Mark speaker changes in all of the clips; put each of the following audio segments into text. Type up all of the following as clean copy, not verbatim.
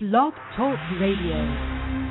Speaker 1: Blog Talk Radio.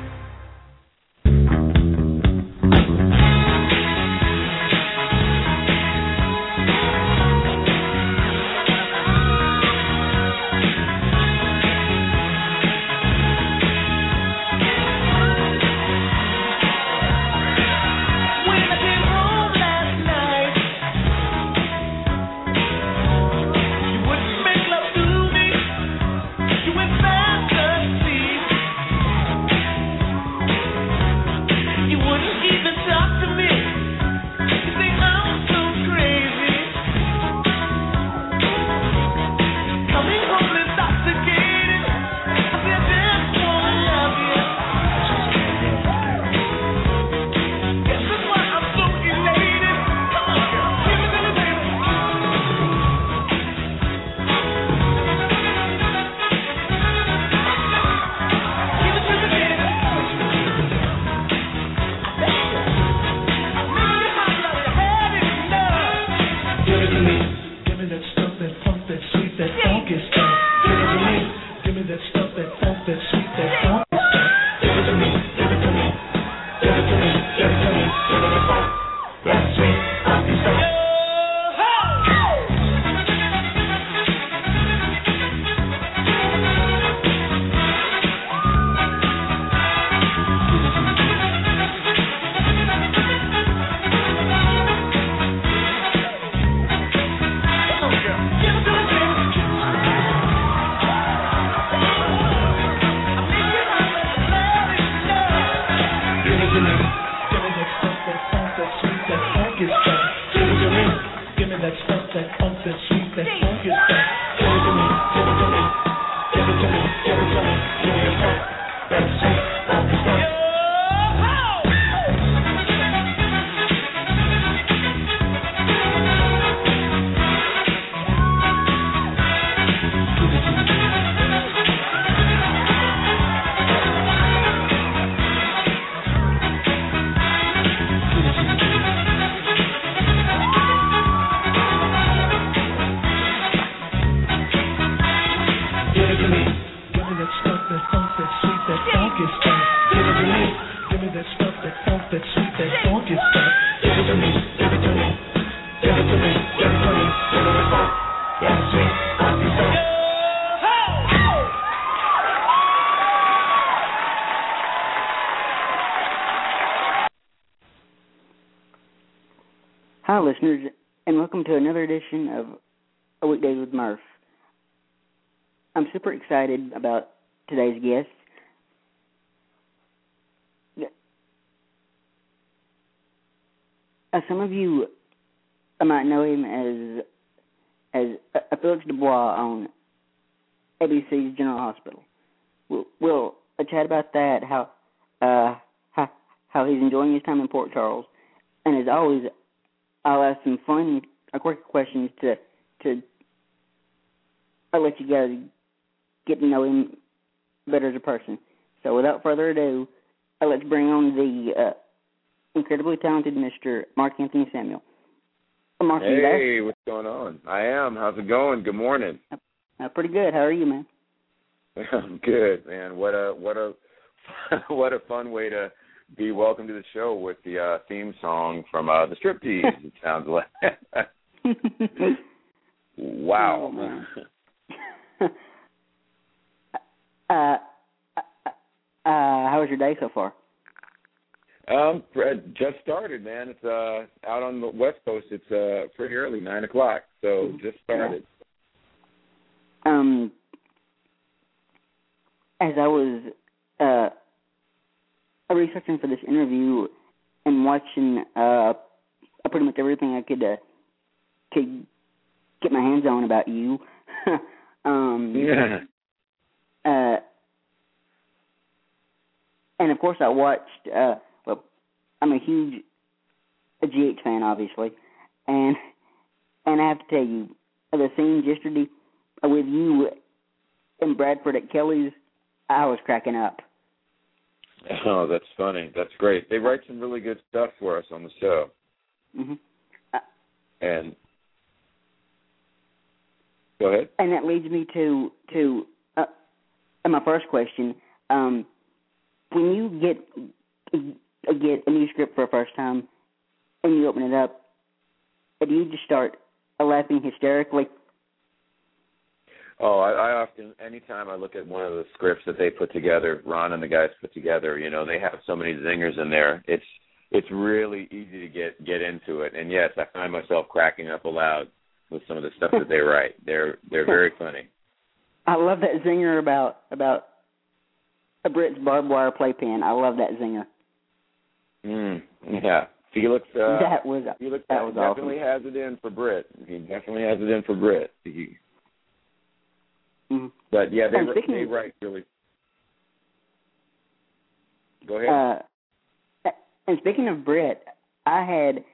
Speaker 1: Hi, listeners, and welcome to another edition of A Weekdays with Murph. I'm super excited about today's guest. Some of you might know him as Felix Dubois on ABC's General Hospital. We'll chat about that, how he's enjoying his time in Port Charles, and as always, I'll ask some fun, quick questions to let you guys get to know him better as a person. So without further ado, let's bring on the incredibly talented Mr. Mark Anthony Samuel. Mark,
Speaker 2: hey, what's going on? I am. How's it going? Good morning.
Speaker 3: Pretty good. How are you, man?
Speaker 2: I'm good, man. What a what a fun way to be welcome to the show with the theme song from the Striptease. It sounds like. Wow.
Speaker 3: How was your day so far?
Speaker 2: Just started, man. It's out on the West Coast. It's pretty early, 9 o'clock. So just started.
Speaker 3: As I was researching for this interview and watching pretty much everything I could get my hands on about you. And of course I watched, I'm a huge GH fan, obviously, and I have to tell you, the scenes yesterday with you and Bradford at Kelly's, I was cracking up.
Speaker 2: Oh, that's funny. That's great. They write some really good stuff for us on the show.
Speaker 3: Mm-hmm.
Speaker 2: And go ahead.
Speaker 3: And that leads me to my first question, when you get a new script for the first time and you open it up, do you just start laughing hysterically?
Speaker 2: Oh, I often, anytime I look at one of the scripts that they put together, Ron and the guys put together, they have so many zingers in there. It's really easy to get into it. And yes, I find myself cracking up aloud with some of the stuff that they write. They're very funny.
Speaker 3: I love that zinger about a Brit's barbed wire playpen. I love that zinger.
Speaker 2: Yeah. Felix
Speaker 3: that was
Speaker 2: definitely
Speaker 3: awesome.
Speaker 2: has it in for Brit. He definitely has it in for Brit. But yeah, they write really. Go ahead.
Speaker 3: And speaking of Brit, I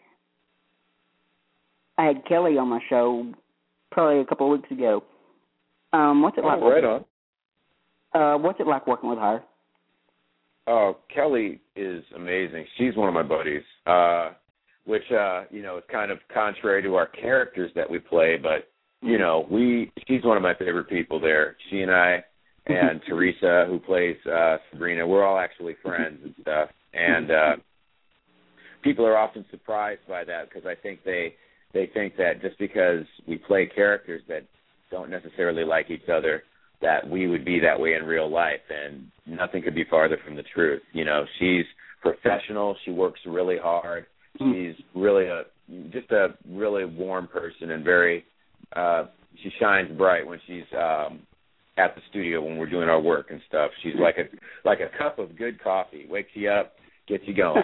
Speaker 3: had Kelly on my show probably a couple of weeks ago. What's it like?
Speaker 2: Right on.
Speaker 3: What's it like working with her?
Speaker 2: Oh, Kelly is amazing. She's one of my buddies, which is kind of contrary to our characters that we play, but she's one of my favorite people there. She and I and Teresa, who plays Sabrina, we're all actually friends and stuff. And people are often surprised by that because I think they think that just because we play characters that don't necessarily like each other, that we would be that way in real life, and nothing could be farther from the truth. She's professional. She works really hard. She's really just a really warm person and very she shines bright when she's at the studio when we're doing our work and stuff. She's like a cup of good coffee. Wakes you up, gets you going.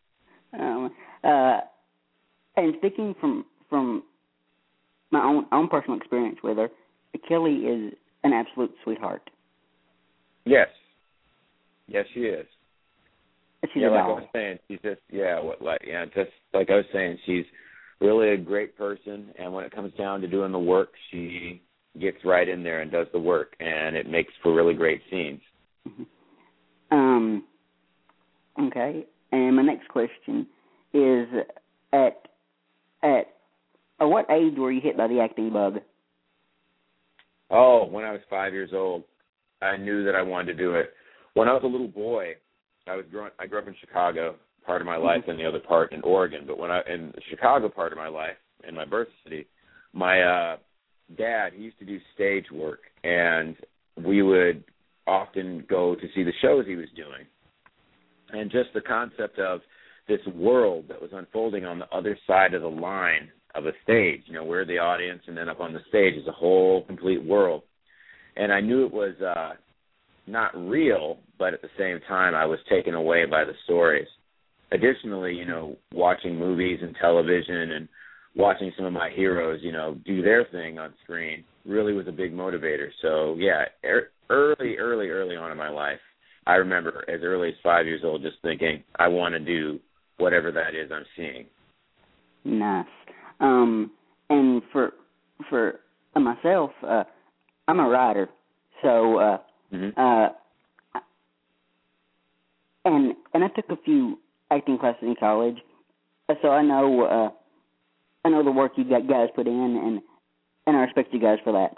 Speaker 3: And speaking from my own personal experience with her, Kelly is an absolute sweetheart.
Speaker 2: Yes, she is.
Speaker 3: She's
Speaker 2: like I was saying, she's just just like I was saying, she's really a great person, and when it comes down to doing the work, she gets right in there and does the work, and it makes for really great scenes.
Speaker 3: Okay, and my next question is, at what age were you hit by the acting bug?
Speaker 2: Oh, when I was 5 years old, I knew that I wanted to do it. When I was a little boy, I grew up in Chicago, part of my life, and the other part in Oregon. But in the Chicago part of my life, in my birth city, my dad, he used to do stage work, and we would often go to see the shows he was doing. And just the concept of this world that was unfolding on the other side of the line of a stage, we're the audience, and then up on the stage is a whole complete world. And I knew it was not real, but at the same time I was taken away by the stories. Additionally, watching movies and television and watching some of my heroes, do their thing on screen really was a big motivator. So, yeah, early on in my life, I remember as early as 5 years old just thinking, I want to do whatever that is I'm seeing.
Speaker 3: Nice. And for myself, I'm a writer, so and I took a few acting classes in college, so I know the work you guys put in, and I respect you guys for that.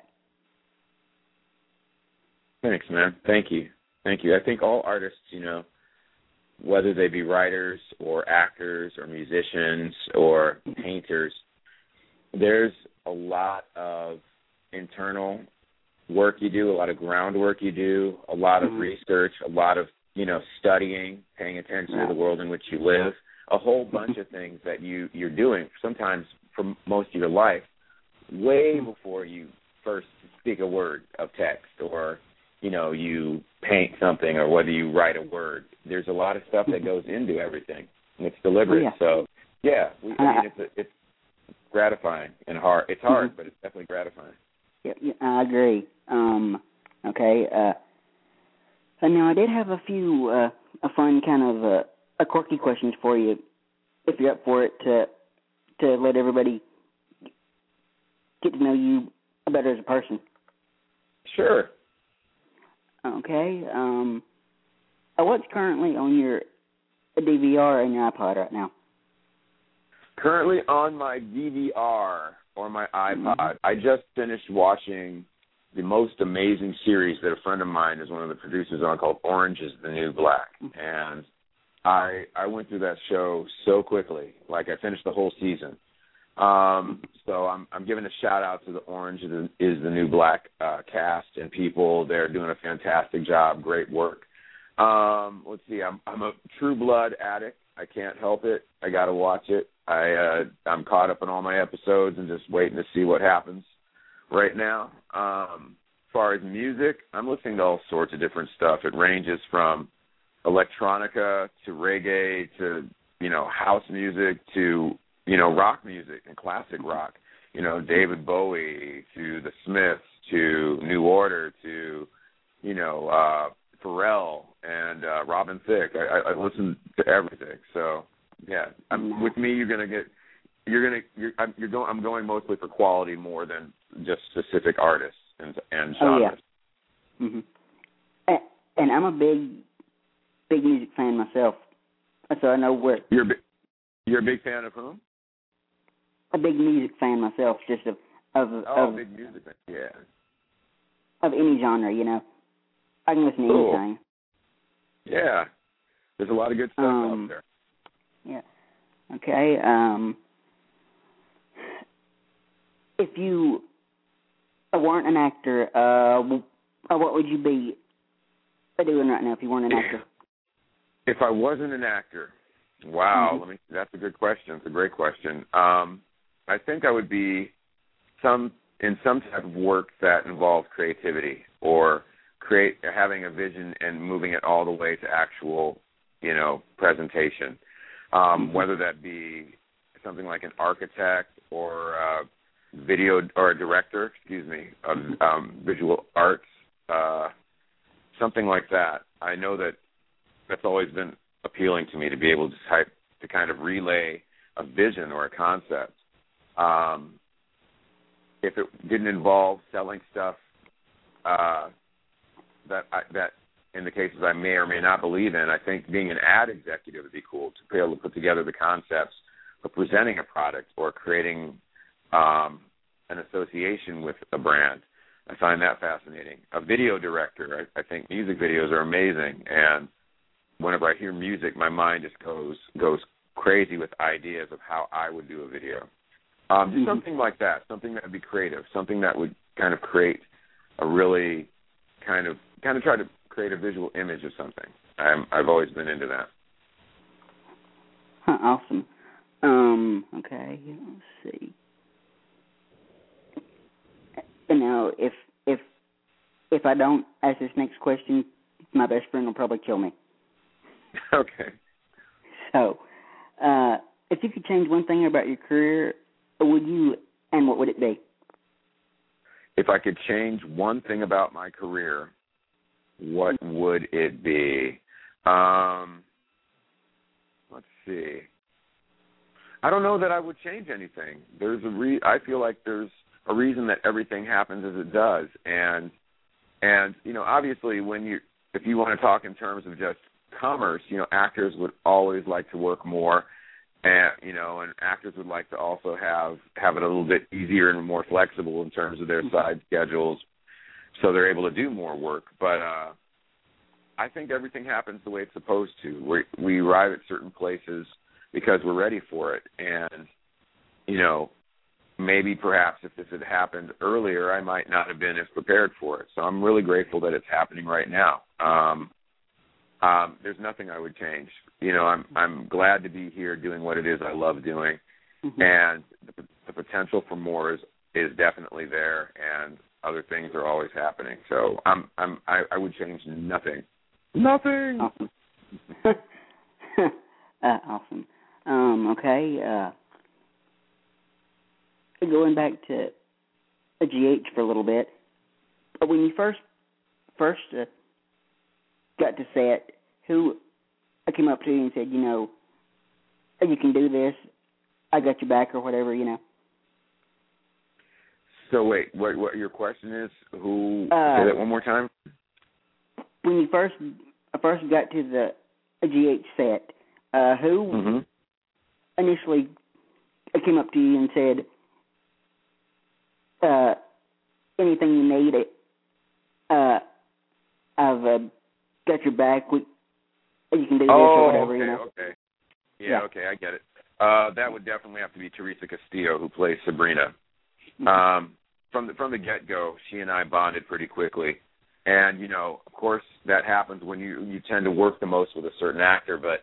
Speaker 2: Thanks, man. Thank you. I think all artists, whether they be writers or actors or musicians or painters, there's a lot of internal work you do, a lot of groundwork you do, a lot of research, a lot of, studying, paying attention to the world in which you live, a whole bunch of things that you're doing sometimes for most of your life, way before you first speak a word of text or, you paint something or whether you write a word. There's a lot of stuff that goes into everything, and it's deliberate. So, yeah, it's gratifying and hard. It's hard, but it's definitely gratifying.
Speaker 3: Yeah, I agree. Okay. And now I did have a few a fun kind of a quirky questions for you, if you're up for it, to let everybody get to know you better as a person.
Speaker 2: Sure.
Speaker 3: Okay. What's currently on your DVR and your iPod right now?
Speaker 2: Currently on my DVR or my iPod, I just finished watching the most amazing series that a friend of mine is one of the producers on called Orange is the New Black. And I went through that show so quickly. Like, I finished the whole season. So I'm giving a shout out to the Orange is the New Black cast and people. They're doing a fantastic job. Great work. Let's see. I'm a True Blood addict. I can't help it. I got to watch it. I'm caught up in all my episodes and just waiting to see what happens right now. As far as music, I'm listening to all sorts of different stuff. It ranges from electronica to reggae to, house music to, rock music and classic rock. David Bowie to the Smiths to New Order to, Pharrell and Robin Thicke. I listen to everything. So yeah, with me, I'm going mostly for quality more than just specific artists and genres.
Speaker 3: Oh yeah. Mhm. And I'm a big music fan myself, so I know where.
Speaker 2: You're a big fan of whom?
Speaker 3: A big music fan myself, just of
Speaker 2: big music fan. Yeah.
Speaker 3: Of any genre, I can listen to anything.
Speaker 2: Yeah. There's a lot of good stuff out there.
Speaker 3: Yeah. Okay. If you weren't an actor, what would you be doing right now if you weren't an actor?
Speaker 2: If I wasn't an actor, wow, that's a good question. It's a great question. I think I would be in some type of work that involves creativity or having a vision and moving it all the way to actual, presentation. Whether that be something like an architect or a video or a director, of visual arts, something like that. I know that's always been appealing to me, to be able to kind of relay a vision or a concept. If it didn't involve selling stuff that in the cases I may or may not believe in, I think being an ad executive would be cool, to be able to put together the concepts of presenting a product or creating an association with a brand. I find that fascinating. A video director, I think music videos are amazing, and whenever I hear music, my mind just goes crazy with ideas of how I would do a video. Just something like that, something that would be creative, something that would kind of create a really kind of try to create a visual image of something. I've always been into that.
Speaker 3: Awesome. Okay, let's see. And now, if I don't ask this next question, my best friend will probably kill me.
Speaker 2: Okay.
Speaker 3: So, if you could change one thing about your career, would you, and what would it be?
Speaker 2: If I could change one thing about my career, what would it be? Let's see. I don't know that I would change anything. I feel like there's a reason that everything happens as it does, and obviously if you want to talk in terms of just commerce, actors would always like to work more, and actors would like to also have it a little bit easier and more flexible in terms of their side schedules, so they're able to do more work. But I think everything happens the way it's supposed to. We arrive at certain places because we're ready for it, and maybe perhaps if this had happened earlier, I might not have been as prepared for it. So I'm really grateful that it's happening right now. There's nothing I would change. I'm glad to be here doing what it is I love doing, and the potential for more is definitely there, and other things are always happening. So I would change nothing. Nothing.
Speaker 3: Awesome. Awesome. Okay. Going back to GH for a little bit, when you first got to set, who came up to you and said, you can do this, I got your back, or whatever,
Speaker 2: So wait, what your question is? Who? Say that one more time.
Speaker 3: When you first got to the GH set, who initially came up to you and said, anything you need, I've got your back. You can do this or whatever,
Speaker 2: okay,
Speaker 3: you know.
Speaker 2: Okay. Yeah, okay, I get it. That would definitely have to be Teresa Castillo, who plays Sabrina.
Speaker 3: Mm-hmm.
Speaker 2: From the get-go, she and I bonded pretty quickly. And, you know, of course, that happens when you tend to work the most with a certain actor, but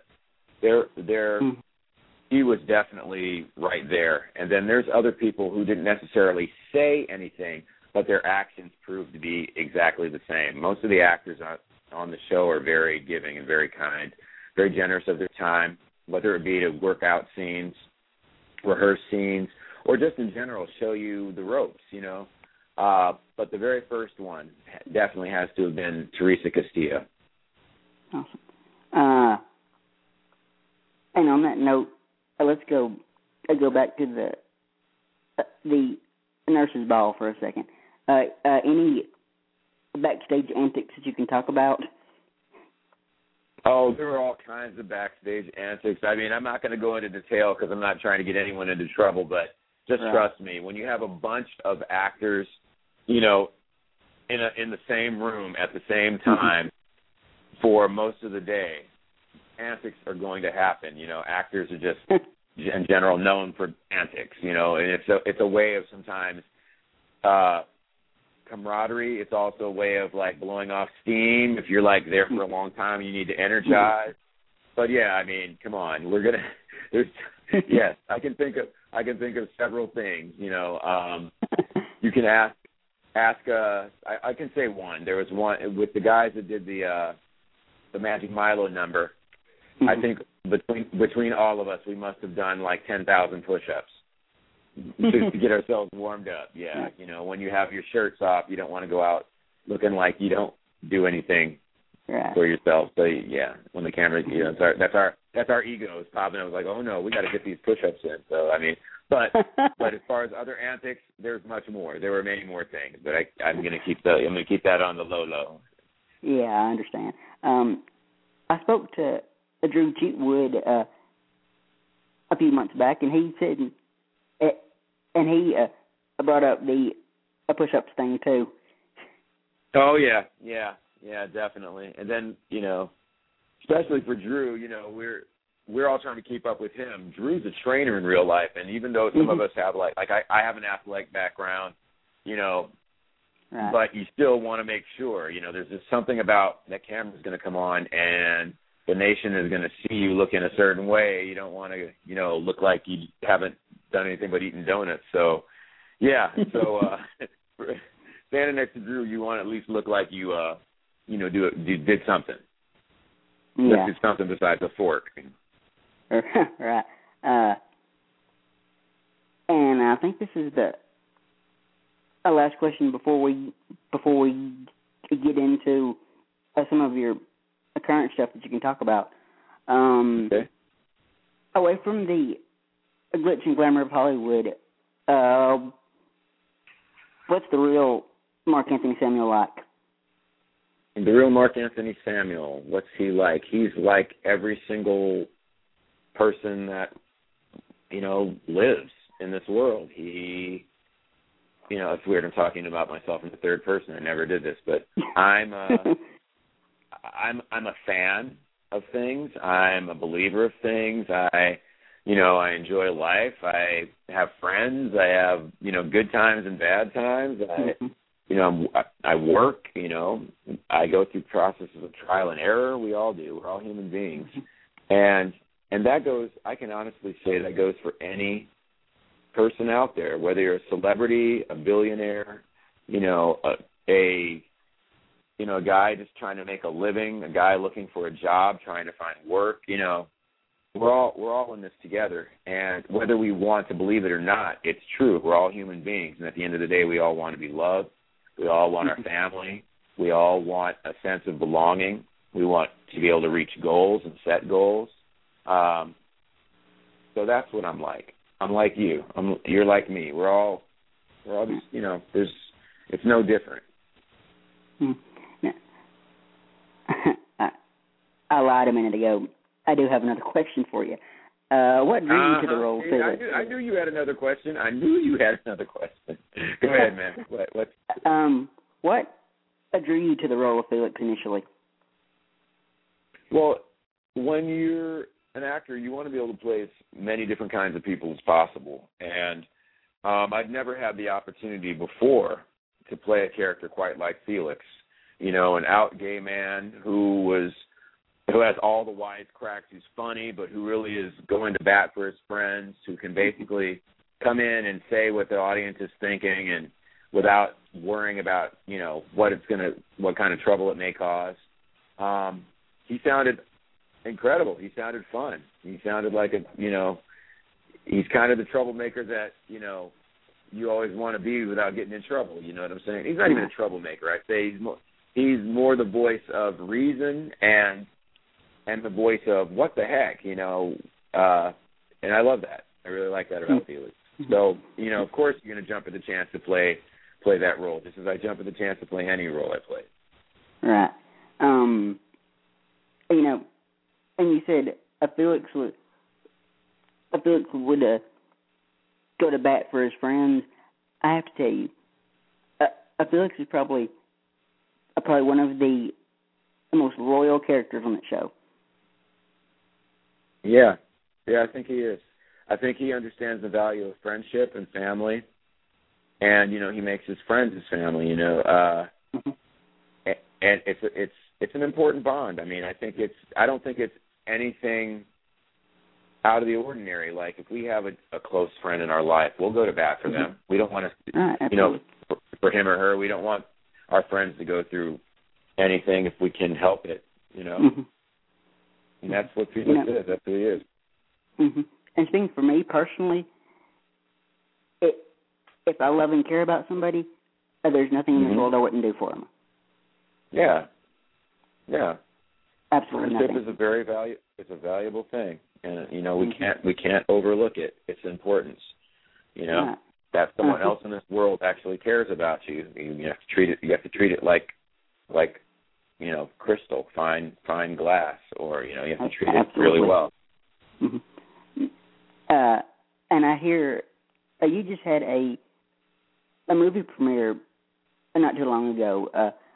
Speaker 2: he was definitely right there. And then there's other people who didn't necessarily say anything, but their actions proved to be exactly the same. Most of the actors on the show are very giving and very kind, very generous of their time, whether it be to work out scenes, rehearse scenes, or just in general show you the ropes, you know. But the very first one definitely has to have been Teresa Castillo.
Speaker 3: Awesome. And on that note, let's go back to the nurse's ball for a second. Any backstage antics that you can talk about?
Speaker 2: Oh, there were all kinds of backstage antics. I mean, I'm not going to go into detail because I'm not trying to get anyone into trouble, but just trust me, when you have a bunch of actors, you know, in the same room at the same time for most of the day, antics are going to happen. You know, actors are just in general known for antics, you know, and it's a way of sometimes camaraderie. It's also a way of like blowing off steam. If you're like there for a long time, you need to energize. But yeah, I mean, come on, yes, I can think of several things. You know, you can ask. I can say one. There was one with the guys that did the Magic Milo number. I think between all of us, we must have done like 10,000 push-ups to get ourselves warmed up. Yeah, you know, when you have your shirts off, you don't want to go out looking like you don't do anything for yourself. So yeah, when the camera, you know, that's our egos popping. I was like, oh no, we got to get these push-ups in. So I mean, but as far as other antics, there's much more. There were many more things, but I'm gonna keep that on the low.
Speaker 3: Yeah, I understand. I spoke to Drew Cheatwood a few months back, and he said, and he brought up the push-ups thing too.
Speaker 2: Oh yeah, definitely. And then, you know, especially for Drew, you know, we're all trying to keep up with him. Drew's a trainer in real life, and even though some of us have like I have an athletic background, you know, but you still want to make sure, you know, there's just something about that camera's going to come on and the nation is going to see you look in a certain way. You don't want to, you know, look like you haven't done anything but eating donuts. So, yeah. So, standing next to Drew, you want to at least look like you did something.
Speaker 3: Yeah.
Speaker 2: Did something besides a fork.
Speaker 3: Right. And I think this is the last question before we get into some of your current stuff that you can talk about.
Speaker 2: Okay.
Speaker 3: Away from the glitz and glamour of Hollywood, what's the real Mark Anthony Samuel like?
Speaker 2: The real Mark Anthony Samuel, what's he like? He's like every single person that, you know, lives in this world. He, you know, it's weird I'm talking about myself in the third person. I never did this, but I'm a fan of things. I'm a believer of things. I enjoy life. I have friends. I have, you know, good times and bad times. I work, you know, I go through processes of trial and error. We all do. We're all human beings. And that goes, I can honestly say that goes for any person out there, whether you're a celebrity, a billionaire, you know, a guy just trying to make a living, a guy looking for a job, trying to find work, you know, we're all in this together. And whether we want to believe it or not, it's true. We're all human beings. And at the end of the day, we all want to be loved. We all want our family. We all want a sense of belonging. We want to be able to reach goals and set goals. So that's what I'm like. I'm like you. You're like me. We're all just, you know, it's no different.
Speaker 3: I lied a minute ago. I do have another question for you. What drew you to the role?
Speaker 2: See, I knew you had another question. Go ahead, man. What?
Speaker 3: drew you to the role of Felix initially?
Speaker 2: Well, when you're an actor, you want to be able to play as many different kinds of people as possible. And I'd never had the opportunity before to play a character quite like Felix, you know, an out gay man who has all the wisecracks, who's funny, but who really is going to bat for his friends, who can basically come in and say what the audience is thinking and without worrying about, you know, what kind of trouble it may cause. He sounded incredible. He sounded fun. He sounded like he's kind of the troublemaker that, you know, you always want to be without getting in trouble. You know what I'm saying? He's not even a troublemaker. I'd say he's more the voice of reason and the voice of what the heck, you know. And I love that. I really like that about Felix. So, you know, of course you're going to jump at the chance to play that role, just as I jump at the chance to play any role I play.
Speaker 3: Right. You know, and you said Felix would go to bat for his friends. I have to tell you, Felix is probably one of the most loyal characters on that show.
Speaker 2: Yeah, I think he is. I think he understands the value of friendship and family, and you know, he makes his friends his family. You know, and it's an important bond. I mean, I don't think it's anything out of the ordinary. Like, if we have a close friend in our life, we'll go to bat for them. We don't want to, you know, for him or her, we don't want our friends to go through anything if we can help it, you know. And that's what Felix is. That's who he is.
Speaker 3: And speaking for me personally, if I love and care about somebody, there's nothing in this world I wouldn't do for them.
Speaker 2: Yeah.
Speaker 3: Absolutely
Speaker 2: Friendship
Speaker 3: nothing.
Speaker 2: It's a valuable thing, and you know, we can't overlook it. Its importance. You know, that someone else in this world actually cares about you. You have to treat it. You have to treat it like you know, crystal, fine glass, or you know, you have to treat it really well.
Speaker 3: And I hear you just had a movie premiere not too long ago.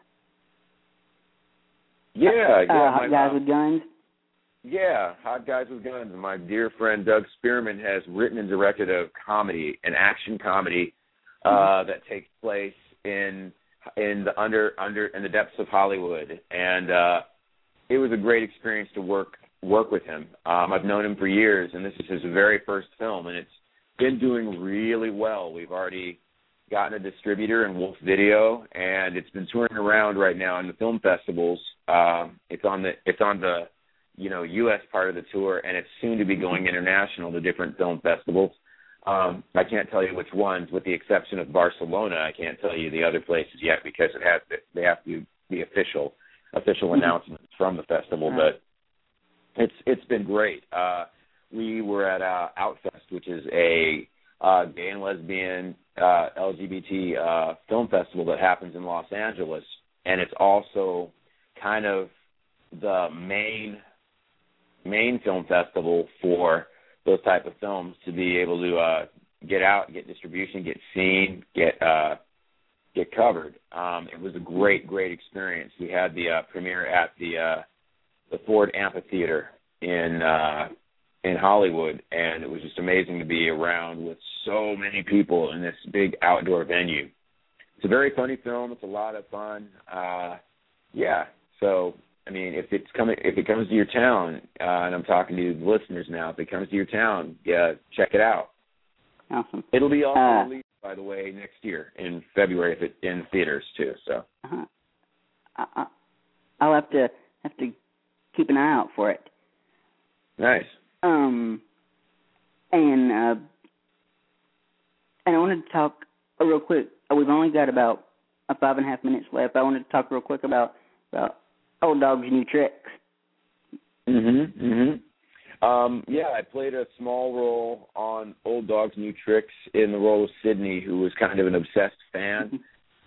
Speaker 2: Hot
Speaker 3: Guys with Guns.
Speaker 2: Yeah, Hot Guys with Guns. My dear friend Doug Spearman has written and directed an action comedy that takes place in the depths of Hollywood, and it was a great experience to work with him. I've known him for years, and this is his very first film, and it's been doing really well. We've already gotten a distributor in Wolf Video, and it's been touring around right now in the film festivals. It's on the you know, U.S. part of the tour, and it's soon to be going international to different film festivals. I can't tell you which ones, with the exception of Barcelona. I can't tell you the other places yet because they have to be official announcements from the festival. But it's been great. We were at Outfest, which is a gay and lesbian LGBT film festival that happens in Los Angeles, and it's also kind of the main film festival for those type of films to be able to get out, get distribution, get seen, get covered. It was a great experience. We had the premiere at the Ford Amphitheater in Hollywood, and it was just amazing to be around with so many people in this big outdoor venue. It's a very funny film. It's a lot of fun. So, I mean, if it comes to your town, and I'm talking to the listeners now, if it comes to your town, check it out.
Speaker 3: Awesome.
Speaker 2: It'll be also released, by the way, next year in February in theaters too. So
Speaker 3: I'll have to keep an eye out for it.
Speaker 2: Nice.
Speaker 3: And I wanted to talk real quick. We've only got about 5.5 minutes left. I wanted to talk real quick about Old Dog's New Tricks.
Speaker 2: I played a small role on Old Dog's New Tricks in the role of Sydney, who was kind of an obsessed fan.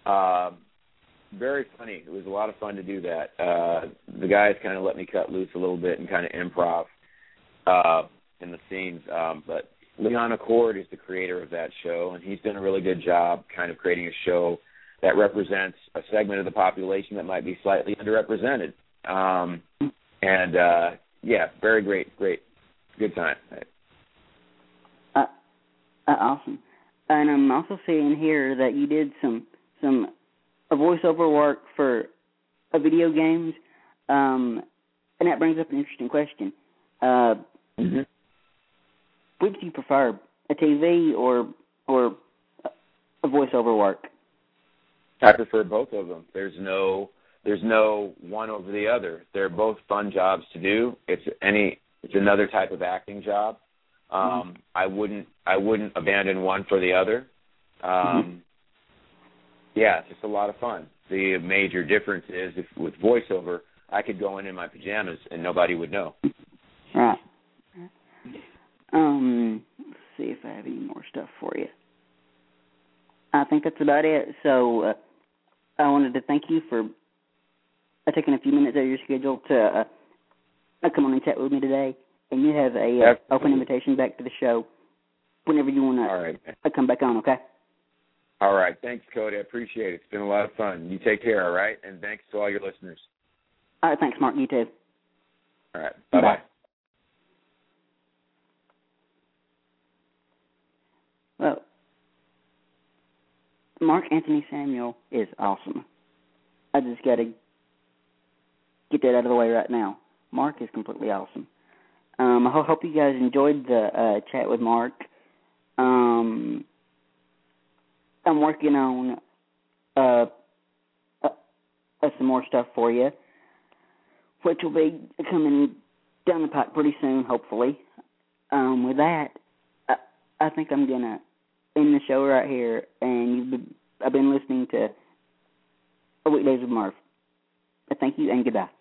Speaker 2: Very funny. It was a lot of fun to do that. The guys kind of let me cut loose a little bit and kind of improv in the scenes. But Leon Accord is the creator of that show, and he's done a really good job kind of creating a show that represents a segment of the population that might be slightly underrepresented. Very great, good time.
Speaker 3: Awesome. And I'm also seeing here that you did some voiceover work for video games, and that brings up an interesting question. Which do you prefer, a TV or a voiceover work?
Speaker 2: I prefer both of them. There's no one over the other. They're both fun jobs to do. It's another type of acting job. I wouldn't abandon one for the other. It's just a lot of fun. The major difference is with voiceover, I could go in my pajamas and nobody would know.
Speaker 3: Right. Let's see if I have any more stuff for you. I think that's about it. So I wanted to thank you for taking a few minutes out of your schedule to come on and chat with me today. And you have a open invitation back to the show whenever you want to come back on, okay?
Speaker 2: All right. Thanks, Cody. I appreciate it. It's been a lot of fun. You take care, all right? And thanks to all your listeners.
Speaker 3: All right. Thanks, Mark. You too.
Speaker 2: All right. Bye-bye. Bye.
Speaker 3: Well, Mark Anthony Samuel is awesome. I just got to get that out of the way right now. Mark is completely awesome. I hope you guys enjoyed the chat with Mark. I'm working on some more stuff for you, which will be coming down the pipe pretty soon, hopefully. With that, I think I'm going to end the show right here, and I've been listening to Weekdays with Murph. Thank you, and goodbye.